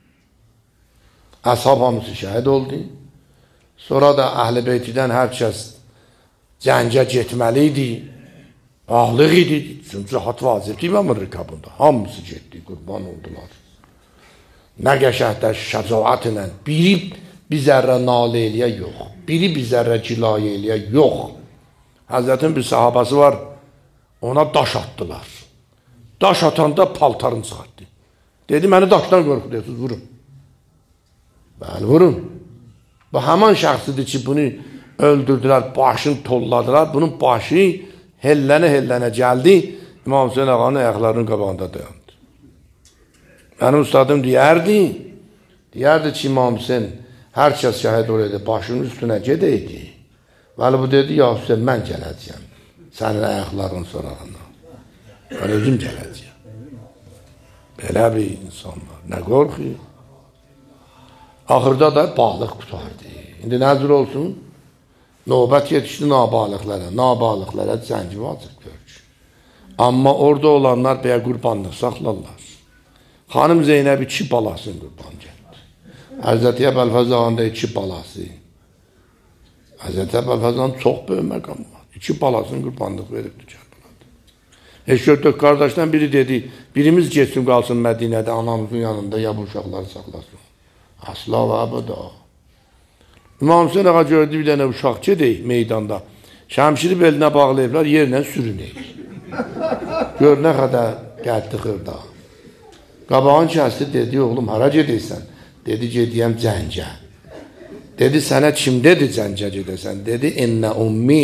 Əshab hamısı şəhid oldu. Sonra da Əhl-i Beytidən hər kəs cəngə getməli idi. Ağlıq idi. Çünki hat vazibdir İmamın rikabında. Hamısı getdi, qurban oldular. Nə qəşəhdə şəcaat ilə biri bir zərrə nalə eləyə yox. Biri bir zərrə cilayə eləyə yox. Həzrətin bir sahabası var, ona daş atdılar. Daş atanda paltarını çıxartdı. Dedi, məni daşdan qorxuyorsunuz, vurun. Bəli, vurun. Bu həman şəxsidir ki, bunu öldürdülər, başını tolladılar. Bunun başı hellənə-hellənə gəldi. İmam Hüseyin ağanın ayaqlarının qabağında dayandı. Mənim ustadım deyərdi, deyərdi ki, İmam Hüseyin hər kəs şəhid olaydı, başının üstünə gedəydi. Bəli, bu dedi, ya Hüseyin, mən gələcəyəm. Sənin ayaqlarının sorağına. Mən özüm gələcəyəm. Belə bir insan var. Nə qorxuyor? Axırda da balıq qutardı. İndi nəzir olsun? Növbət yetişdi nabalıqlara. Nabalıqlara zənci vacib görür. Amma orada olanlar bəyə qurbanlıq saxlarlar. Xanım Zeynəb iki balasını qurban getdi. Həzrəti Əbəlfəz ağanda iki balası. Həzrəti Əbəlfəz'ın çox böyük məqam var. İki balasını qurbanlıq veribdi Kərbəlada. Eşgördük qardaşdan biri dedi, birimiz geçsin qalsın Mədinədə anamızın yanında ya bu uşaqları saxlasın. Asla və əbədə. İmam Hüseyin ağa gördü bir dənə uşaq gedək meydanda. Şəmşiri belinə bağlayıblar, yerlə sürünək. Gör nə qədər gəldi xırda. Qabağın kəsdi, dedi, oğlum, hara gedəysən? Dedi, gediyəm cəncə. Dedi, sənə kim dedi cəncə gedəsən? Dedi, ennə ummi.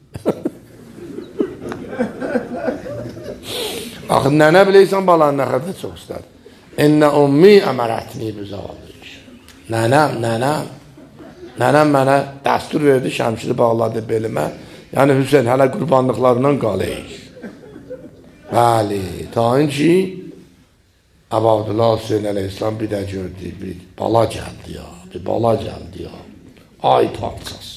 Axı, nənə biləysən, balanın nə qədər çox istər. Ennə ummi əmərətni büzəvalı. Nənəm, nənəm. Nənəm mənə dəstur verdi, şəmşiri bağladı belimə. Yəni, Hüseyin hələ qurbanlıqlarından qalıyır. Bəli, tayin ki, Əbu Abdullah Hüseyin əleyhissalam bir də gördü, bir bala gəldi ya, bir bala gəldi ya. Ay parçası.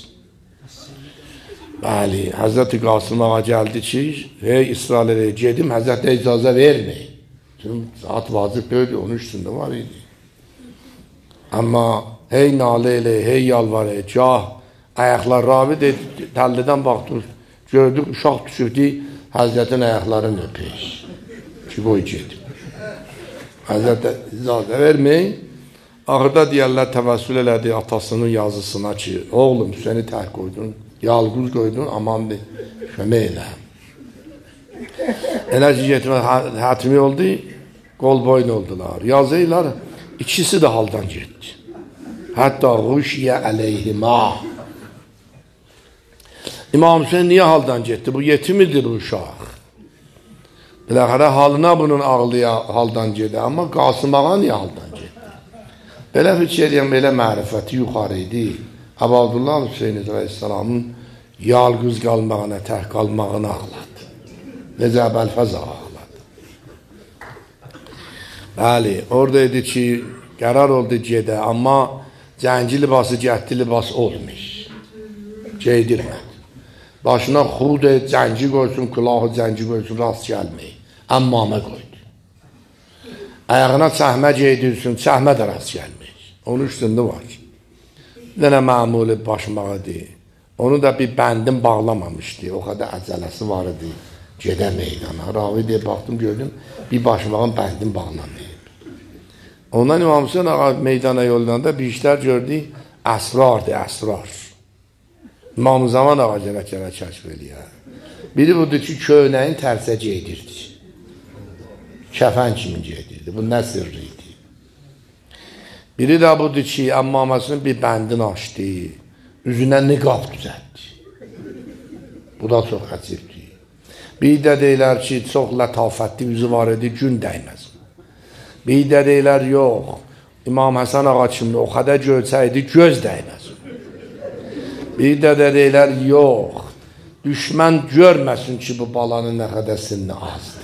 Bəli, Həzrəti Qasım ağa gəldi ki, hey İsrail eləyə gedim, Həzrətə icazə verməyin. Çünki saat vacib böyüdü, onun üstündə var idi. Amma hey nalə elə, hey yalvar elə, cah, ayaqlar ravid et, təllidən baxdıq, gördük, uşaq düşürdü, Həzrətin ayaqlarını öpək. Ki, qoy gedim. Həzrətə icazə verməyin. Axırda deyərlər, təvəssül elədi atasının yazısına ki, oğlum səni tək qoydun, yalqız qoydun, aman de, kömək elə. Elə ki, getmə hətmi oldu, qol boyun oldular. Yazıylar, ikisi də haldan getdi. Hətta Ruşiyə əleyhimə. İmam Hüseyin niyə haldan getdi? Bu yetimidir bu uşaq. Biləxərə halına bunun ağlıya haldan gedir. Amma Qasım ağa niyə haldan getdi? Belə fikir edirəm, belə mərifəti yuxarı idi. Abdullah Hüseyin Aleyhisselamın yalqız qalmağına, tək qalmağına ağladı. Necə Əbəlfəz ağladı. Bəli, orada idi ki, qərar oldu gedə, amma cəngi libası, gətdi libas olmuş. Geydirmədi. Başına xud et, cəngi qoysun, külahı cəngi qoysun, rast gəlməyi. Əmmamə qoydu. Ayağına çəhmə geydirsin, çəhmə də rast gəlməyi. Onun üstündə var. Dənə məmuli başmağı onu da bir bəndin bağlamamışdı. O qədər əcələsi var idi. Gedə meydana. Ravi deyə baxdım, gördüm. Bir başmağın bəndin bağlamayıb. Ondan İmam Hüseyin ağa meydana yollarında bir işlər gördü. Əsrardır, əsrar. İmam Zaman ağa gələ-gələ kəşf eləyər. Biri budur ki, köynəyin tərsə geydirdi. Kəfən kimi geydirdi. Bu nə sırrı idi? Biri də budur ki, əmmaməsinin bir bəndini açdı. Üzünə niqab düzəltdi. Bu da çox əcibdir. Bir də deyilər ki, çox lətafətli üzü var idi, gün dəyməz. Bir də deyilər, yox, İmam Həsən ağa kimi o qədər gölçəydi, göz dəyməz. Bir də də deyilər, yox, düşmən görməsin ki, bu balanın nə qədər sinni azdır.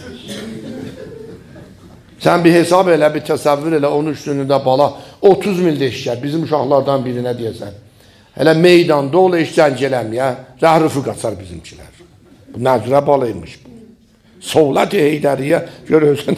Sən bir hesab elə, bir təsəvvür elə, onun üstünündə bala otuz mil deşkər, bizim uşaqlardan birinə deyəsən. Hələ meydanda ol, eşkən gələməyə, rəhrufu qaçar bizimkilər. Bu nəcrə balaymış bu. Soğlət-i Heydəriyə görürsən.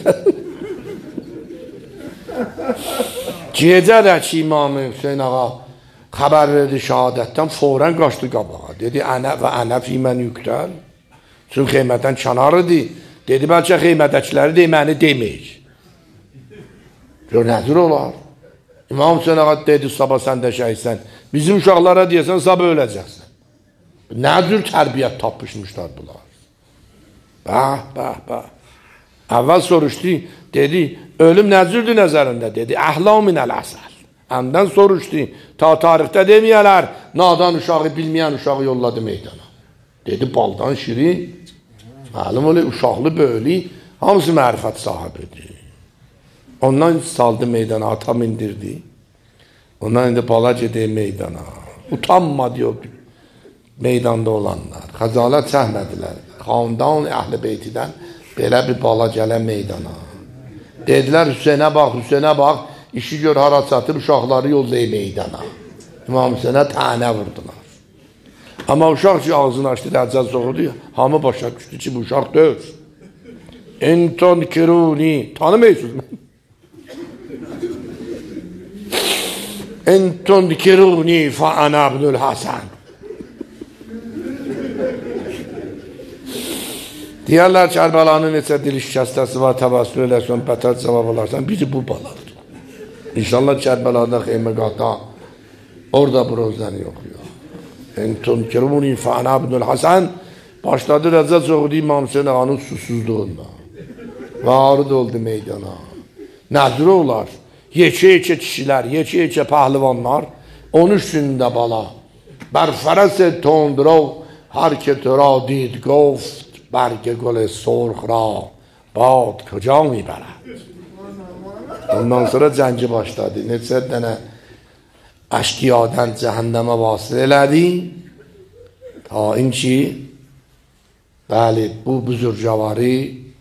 Gecə də ki, İmam Hüseyin ağa xəbər verdi şəhadətdən, forən qaçdı qabağa. Dedi, ənə və ənə fimən yüktər. Çünki xeymətdən kənar idi. Dedi, bəlkə xeymətəkiləri deməni deməyik. Gör, nəzir olar. İmam Hüseyin ağa dedi, sabah sən də şəhidsən. Bizim uşaqlara deyəsən, sabah öləcəksən. Nə cür tərbiyyət tapışmışlar bunlar. Bəh, bəh, bəh. Əvvəl soruşdu, dedi, ölüm nə cürdür nəzərində? Dedi, əhlam-ın əl-əsəl. Əmdən soruşdu, ta tarixdə deməyələr, nadan uşağı, bilməyən uşağı yolladı meydana. Dedi, baldan şirin, məlum öyle, uşaqlı böylü, hamısı mərifət sahibidir. Ondan saldı meydana, atam indirdi. Ondan indi bala gedək meydana. Utanma diyor meydanda olanlar. Xəcalət çəkmədilər. Xandan, əhl-i beytidən belə bir bala gələn meydana. Dedilər, Hüseynə bax, Hüseynə bax, işi gör hara çatıb, uşaqları yollayıb meydana. İmam Hüseynə tənə vurdular. Amma uşaq ki, ağzını açdı, dərcəz soğudu, hamı başa düşdü ki, bu uşaq döv. Enton kiruni, tanımıyorsunuz mən. Enton kiruni fa ana Abdül Hasan. Deyərlər ki, Ərbəlanın neçə dil şikəstəsi var, təvəssül eləsən, bətər cavab alarsan, biri bu baladır. İnşallah ki, Ərbəlada xeymə qata, orada bronzəni yoxuyor. Enton kiruni fa ana Abdül Hasan, başladı rəzə çoğudu İmam Hüseyin ağanın susuzluğunda. Varı doldu meydana. Nədir olar? Yekə-yekə kişilər, yekə-yekə pəhlivanlar, onun üstündə bala. Bər fərəs tondrov, hər ki töra did goft, bərgə gol sorx ra, bad kıca mi bərəd. Ondan sonra cəngi başladı. Neçə dənə əşkiyadən cəhənnəmə vasıl elədi. Ta inki, bəli, bu büzürcavarı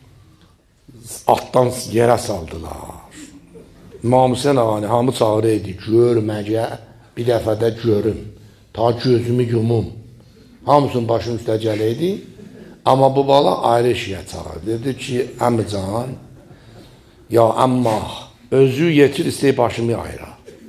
atdan yerə saldılar. İmam Hüseyin ağanı hamı çağırıydı, görməgə bir dəfədə görüm, ta gözümü yumum. Hamısının başının üstə gələydi, amma bu bala ayrı işiyə çağırdı. Dedi ki, əmcan, ya əmma, özü yetir istəyib başımı ayıra.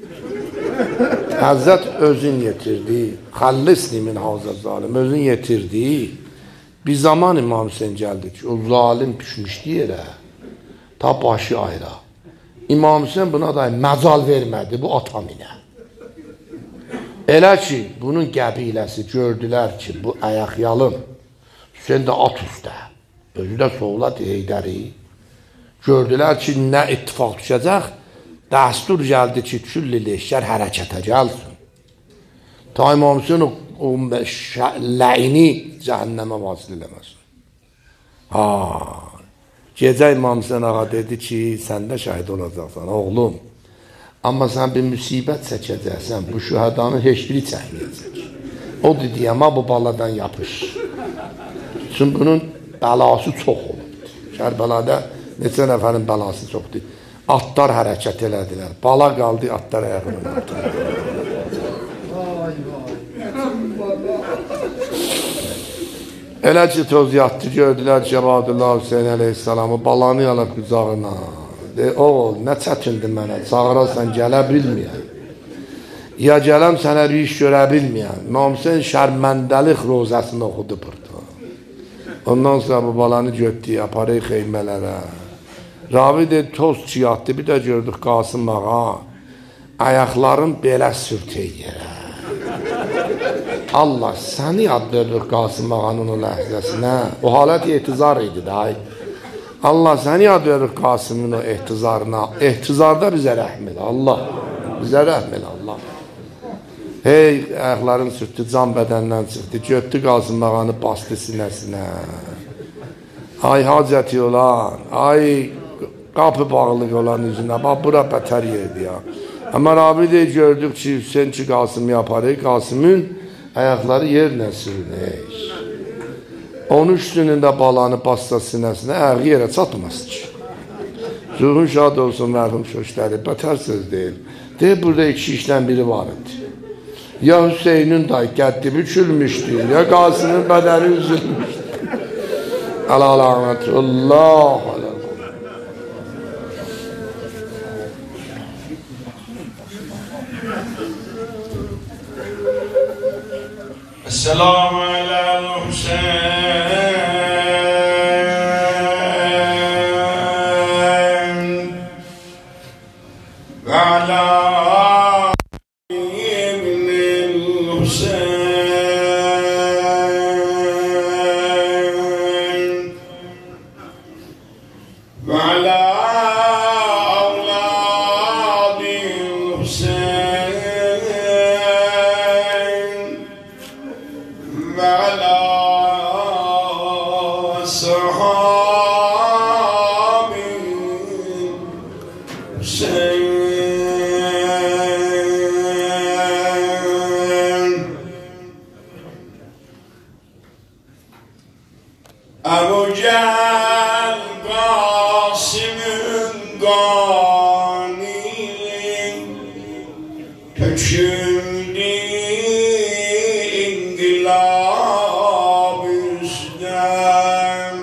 Həzzət özün yetirdi, xəllisni min havzə zalim, özün yetirdi. Bir zaman İmam Hüseyin gəldi ki, o zalim düşmüşdü yerə, ta başı ayıra. İmam Hüseyin buna da məcal vermədi, bu atam ilə. Elə ki, bunun qəbiləsi gördülər ki, bu ayaq yalın, Hüseyin də at üstə, özü də Soğlat Heydəri. Gördülər ki, nə ittifaq düşəcək, dəstur gəldi ki, külli leşkər hərəkətə gəlsin. Ta İmam Hüseyin o ləyini cəhənnəmə vasil eləməsin. Ha, gecə İmam Hüseyin ağa dedi ki, sən də şəhid olacaqsan, oğlum. Amma sən bir müsibət çəkəcəksən, bu şühədanın heç biri çəkməyəcək. O dedi, amma bu baladan yapış. Çünki bunun bəlası çox olubdur. Kərbəlada neçə nəfərin bəlası çoxdur. Atlar hərəkət elədilər. Bala qaldı, atlar ayağını atdılar. Elə ki, toz yatdı, gördülər Cəvadullah Hüseyin əleyhissalamı, balanı alıb qucağına. De, oğul, nə çətindir mənə, çağırasan gələ bilməyən. Ya gələm sənə bir iş görə bilməyən. İmam Hüseyin şərməndəlik rozəsini oxudu burada. Ondan sonra bu balanı götdü, aparı xeymələrə. Ravi dedi, toz çiyatdı, bir də gördük Qasım ağa, ayaqların belə sürtək yerə. Allah, səni yadırır Qasım ağanın o ləhzəsinə. O halət ehtizar idi da. Allah, səni yadırır Qasımın o ehtizarına. Ehtizarda bizə rəhm elə, Allah. Bizə rəhm elə, Allah. Hey, ayaqların sürtdü, can bədəndən çıxdı. Götdü Qasım ağanı, bastı sinəsinə. Ay hacəti olan, ay qapı bağlıq olan üzünə. Bax, bura bətər yerdi ya. Amma Rabi deyir, gördük ki, Hüseyin ki, Qasım'ı yaparıq. Qasım'ın ayaqları yerlə sürünək. Onun üstünün də balanı bassa sinəsinə, ayağı yerə çatmaz ki. Ruhun şad olsun, mərhum şöşləri, bətər söz deyil. Deyir, burada iki işdən biri var idi. Ya Hüseynin da qəddi bükülmüşdü, ya Qasım'ın bədəni üzülmüşdü. Əla lənətullah. Esselamu aleyhi Hüseyin ve ala ibnil Hüseyin ve ala avladil Hüseyin وعلى صحاب حسين Ebu Cehil Qasım'ın qani töküldü İngilab üstten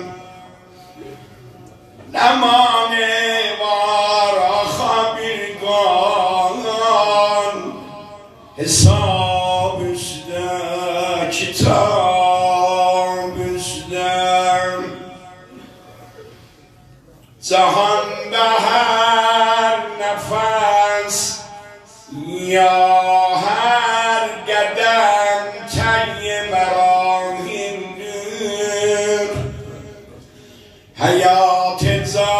ne mani var axa bir qalan hesab üstte kitab üstten cahanda her nefes ya her qədəm təyi mərahimdir həyat-ı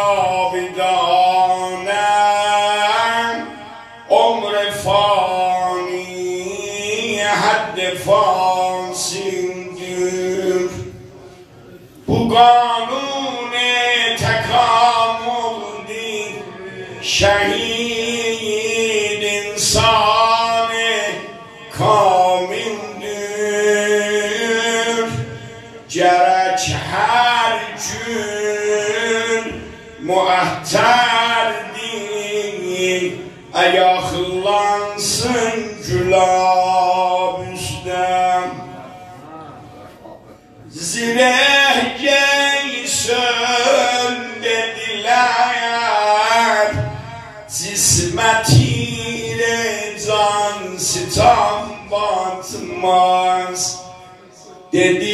cavidanəm umr-i fani hədd-i fasildir bu qanun-i təkamüldir şəhid insan-ı kamildir gerek her gün muahterdir ayaklansın gülab üstten zirehgeyi söl dediler cismetiyle can sitam batmaz dedi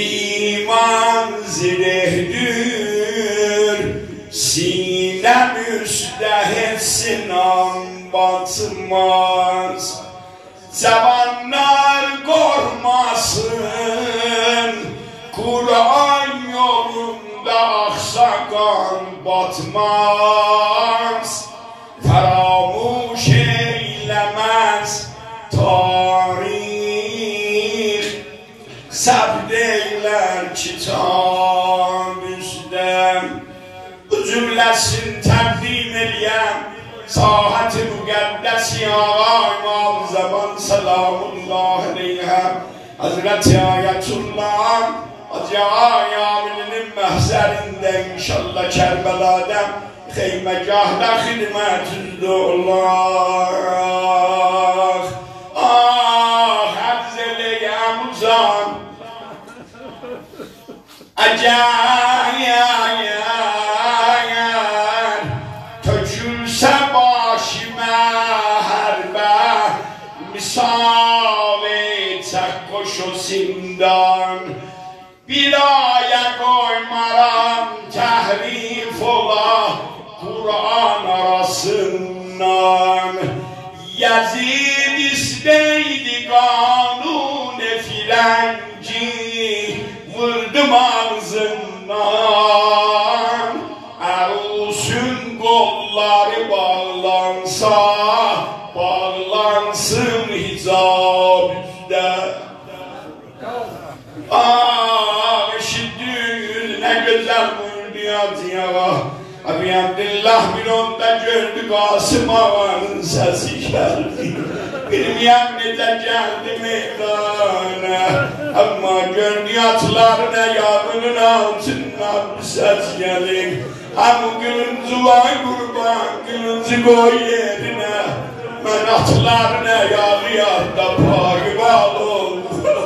iman zirehdir sinem üstü gözde hiç sinan batmaz. Zamanlar kormasın, Kur'an yolunda aksakan batmaz. Feramuş eylemez tarih, sabd eyler kitab üstem. Bu cümlesini takdim edeyim sahat-ı mukaddes ya İmam Zaman selamullah aleyhe Hazreti Ayetullah Hacı Ayamil'in mehzerinde inşallah Kerbela'da Heymegah'da hidmetinde Allah. Ah hafzeleyem uzan acayip tökülse başıma herbe misali tek koşu zindan bir aya koymaram tehrif ola Kur'an arasından. Yazid isteydi kanun filanci vurdum ağzından. Erus'un kolları bağlansa bağlansın hicab üstte. Ah eşittiniz ne güzel buyurdu ya. Abi Abdullah bir onda gördü Kasım Ağa'nın sesi geldi. Benim yanımda geldi meydana. Ama gördü atlarına yağının altından bir ses geldi. Hem gülüncü vay kurban gülüncü koy yerine. Ben atlarına yağlı yağda payı bağlı oldu.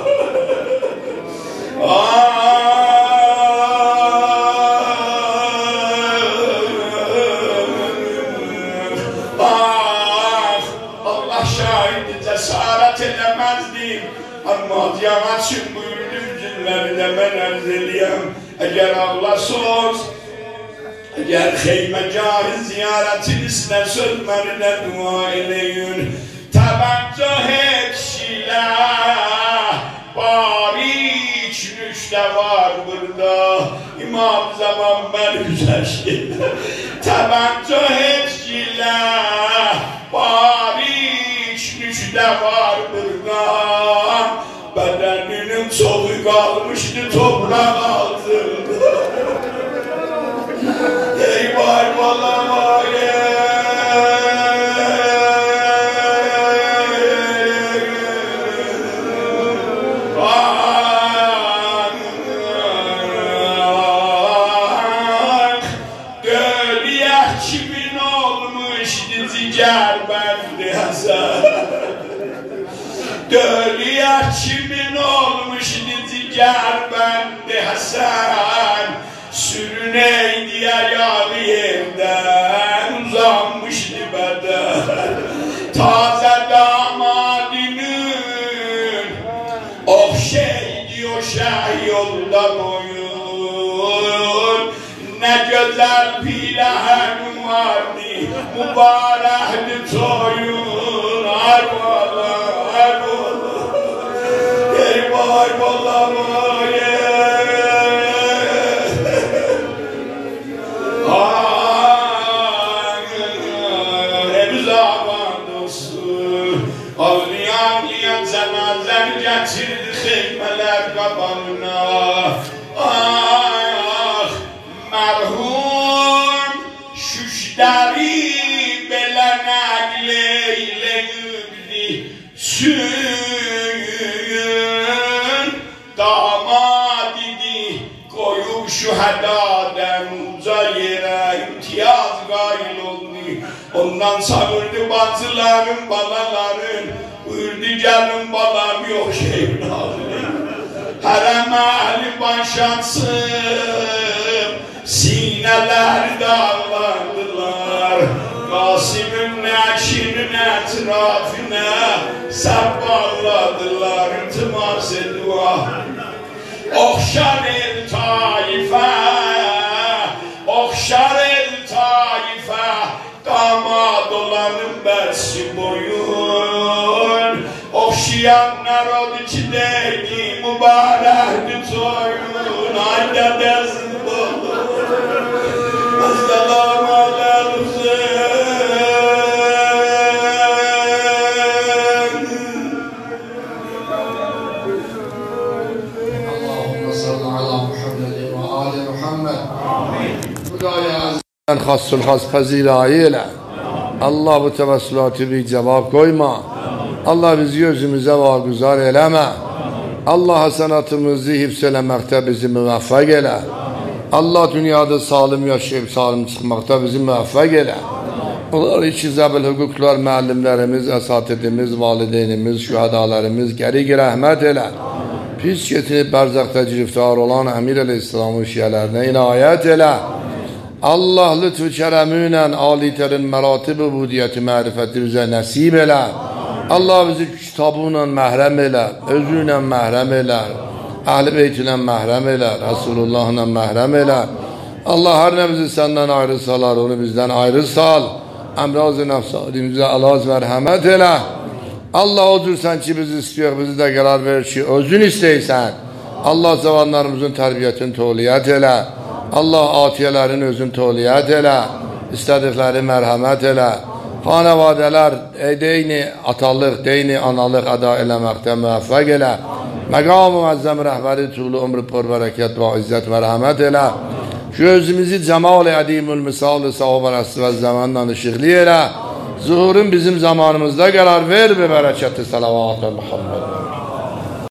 Allah şahidi cesaret edemezdim. Ama diyamatçım buyurdum cümlerine ben erzeliyem. Eğer Allah söz, eğer Heymegah'ı ziyaretinizle sözlerine dua eleyin. Tabanca hiç silah, bari üçte var burada. İmam Zaman ben güzel şey. Tabanca hiç silah, bari üçte var burada. Bedeninin çoğu kalmıştı toprak altında. Eyvah eyvallah kimin olmuştu zicar bende Hasan. Dölüye kimin olmuştu zicar bende Hasan. Sürüneydi ayağı yerden uzanmıştı beden. Taze damadının oh şey diyor şah yolda boyun. Ne güzel pilahen vardı, mübarehdi toyun. Ayvala, ayvala, eyvah ayvala vaye. Hep zaman dostu, ağlayan ağlayan cenazeler getirdi heymeler kabanına. Merhum şüşleri bele nagleylendi sün damat idi koyup şühedaden uza yere imtiyaz gail oldu. Ondan savurdu bazıların balaların buyurdu canım balam yok evladım. Harem ahli başansın sineler dağlandılar. Kasım'ın neşinin etrafına sabballadılar. İltimas-ı dua okşar el taife, okşar el taife bəsi boyun Oxşayanlar oldu ki deyni mübarəkdir toyun Ay dədəsin bolur Əssalamu aleykum خاص الخاص pezirayı ile Allah bu tevessülatı bir cevap koyma. Allah bizi gözümüze varguzar eleme. Allah hasenatımızı hifzelemekte bizi müvaffak ele. Allah dünyada salim yaşayıp salim çıkmakta bizi müvaffak ele. Onlar için zebil hukuklar, müəllimlərimiz, əsatidimiz, valideynimiz, şühadalarımız gerek rahmet ele. Pis getirip berzakta giriftar olan Emir Aleyhisselam'ın şiirlerine inayet ele. Allah lütfü keremüyle aliterin meratib-i ubudiyeti marifeti bize nasip ele. Allah bizi kitabıyla mehrem ele, özüyle mehrem ele, Ehl-i Beytiyle mehrem ele, Resulullah'la mehrem ele. Allah her nemizi senden ayrı salar, onu bizden ayrı sal. Emraz-ı nefsarimize alaz merhamet ele. Allah odur sen ki bizi istiyor, bizi de karar ver ki özün isteysen. Allah zamanlarımızın terbiyetini toliyet ele. Allah atiyelerin özün toliyet ele. İstedikleri merhamet ele. Hanevadeler deyni atalık, deyni analık eda elemekte müvaffak ele. Meqam-ı muazzam rehberi tuğlu ömrü por bereket ve izzet merhamet ele. Şu özümüzü cemal-i edimül misal-ı sahabe nesli ve zamandan ışıklı ele. Zuhurun bizim zamanımızda karar ver be bereketi salavat-ı Muhammed.